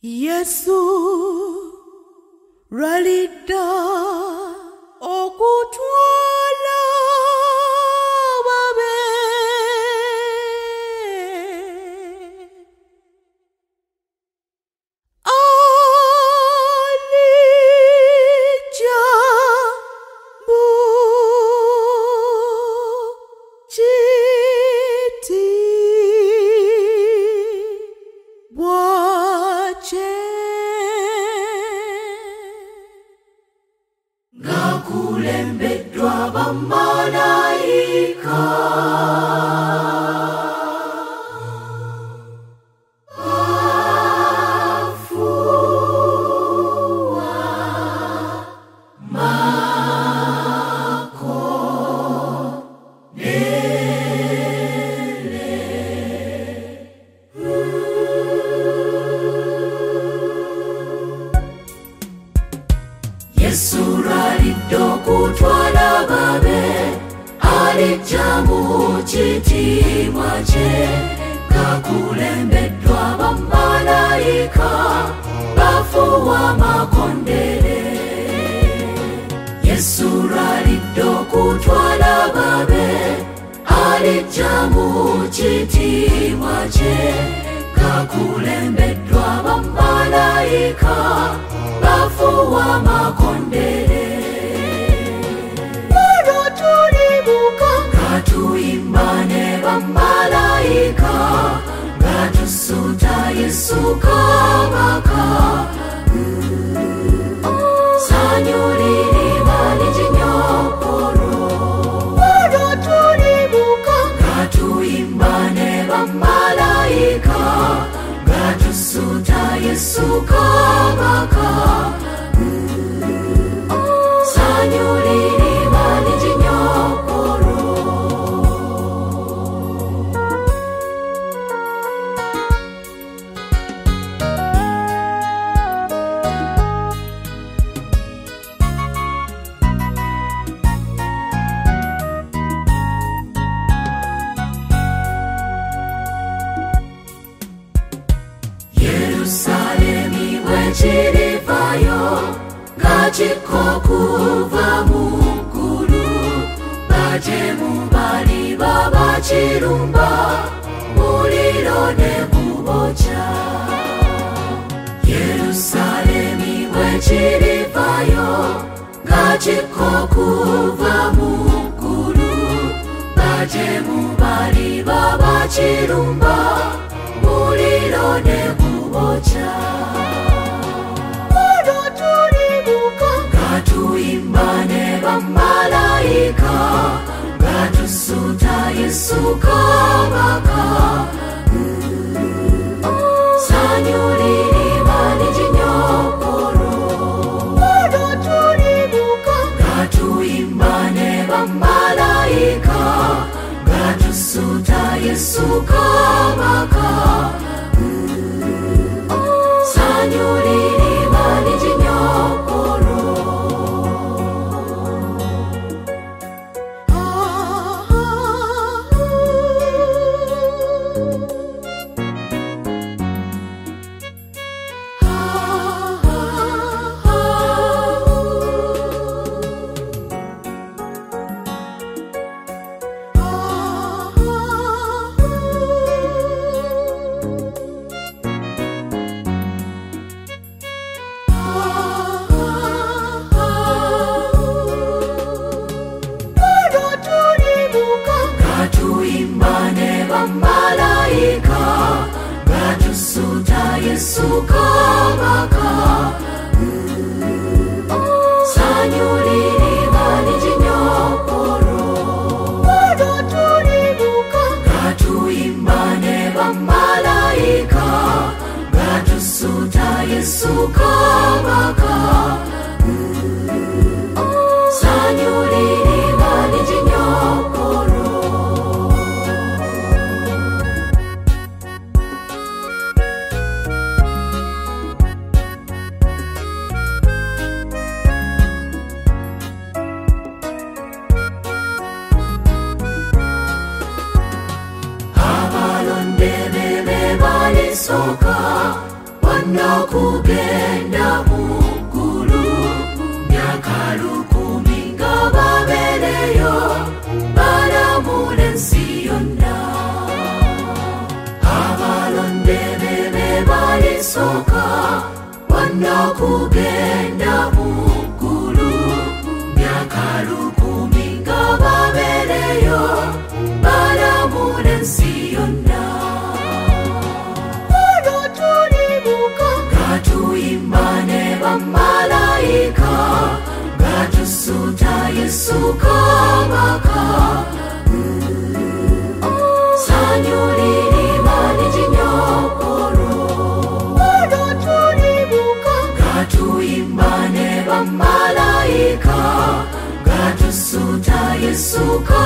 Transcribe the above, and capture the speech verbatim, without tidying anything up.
Yesu ralida okutwala babe alija bu chiti wache ngakulembedwa bamalaika Yesu ralido kutwala babe alijamu chiti mwache kakulembedwa bamalaika bafuwa makondele. Yesu ralido kutwala babe alijamu chiti mwache kakulembedwa bamalaika bafuwa makondele. Waro tulibuka katuimbane bamalaika ngatusuta Yesu kabaka sanyuriri malijinyokoro. Waro tulibuka katuimbane bamalaika ngatusuta Yesu kabaka sanyuriri malijinyokoro. Yerusalemi wechirivayo ngachikokuva mukuru bajemu bali baba chirumba muliro nekubocha. Yerusalemi wechirivayo ngachikokuva mukuru bajemu bali baba chirumba muliro nekubocha. Waro tulibuka katuimbane bamalaika ngatusuta Yesu kabaka sanyuriri malijinyokoro. Waro tulibuka katuimbane bamalaika ngatusuta Yesu kabaka sanyuriri malijinyokoro. Katuimbane bamalaika ngatusuta Yesu kabaka sanyuriri malijinyokoro. Waro tulibuka katuimbane bamalaika ngatusuta Yesu kabaka sanyuriri malijinyokoro. soka wanakugenda mukulu myaka lukumi nga babereyo balamula ensi yonna. Abalonde bebe balisooka wanakugenda mukulu myaka lukumi nga babereyo balamula ensi yonna. Olwo tulibuka katuyimba ne bamalayika gatusuuta Yesu kabaka. Sanyu lirima lijinyokoro. Olwo tulibuka katuyimba ne bamalayika gatusuuta Yesu kabaka.